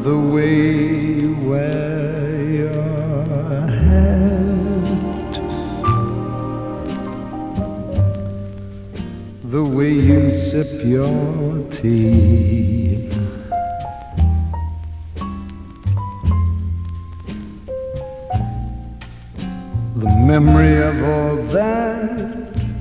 the way you wear your hat, the way you sip your tea, the memory of all that.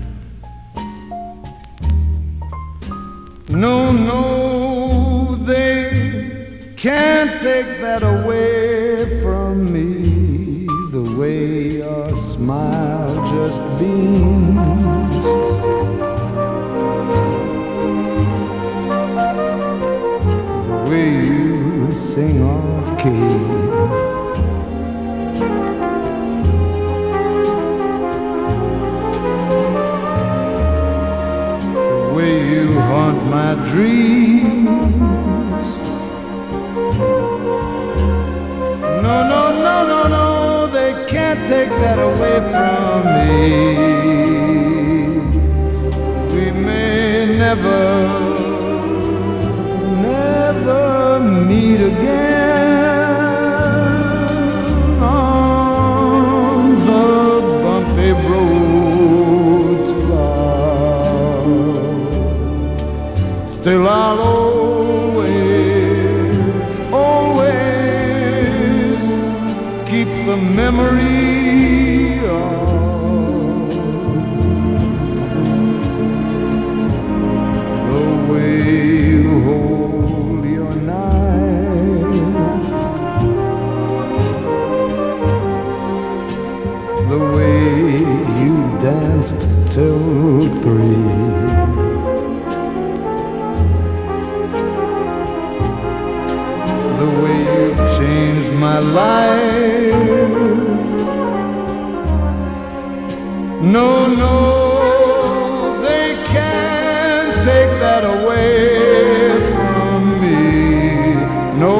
No, no, they can't take that away from me. The way your smile just beams, the way you sing off key, you haunt my dreams. No, no, no, no, no, they can't take that away from me. We may never, never meet again on the bumpy road to love. Still I'll always, always keep the memory of the way you hold your knife, the way you danced till 3. The way you've changed my life. No, no, they can't take that away from me. No,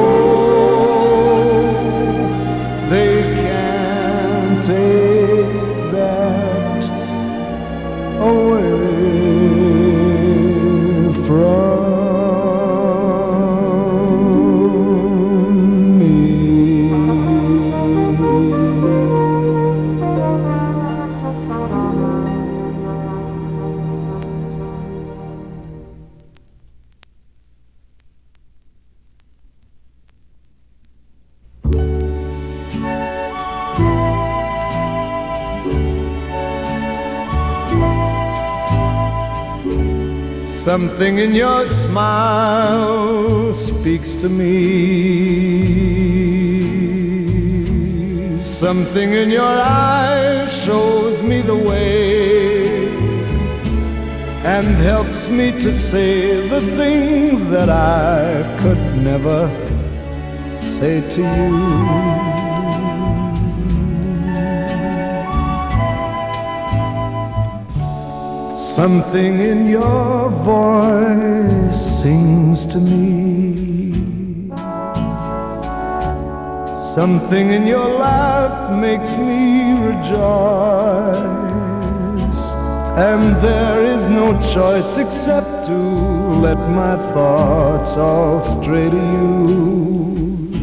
they can't take that away from something in your smile speaks to me. Something in your eyes shows me the way and helps me to say the things that I could never say to you. Something in your voice sings to me. Something in your laugh makes me rejoice. And there is no choice except to let my thoughts all stray to you.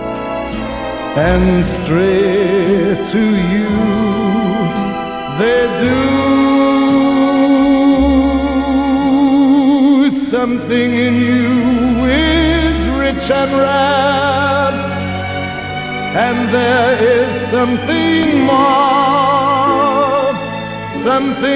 And stray to you they do. Something in you is rich and rare, and there is something more, something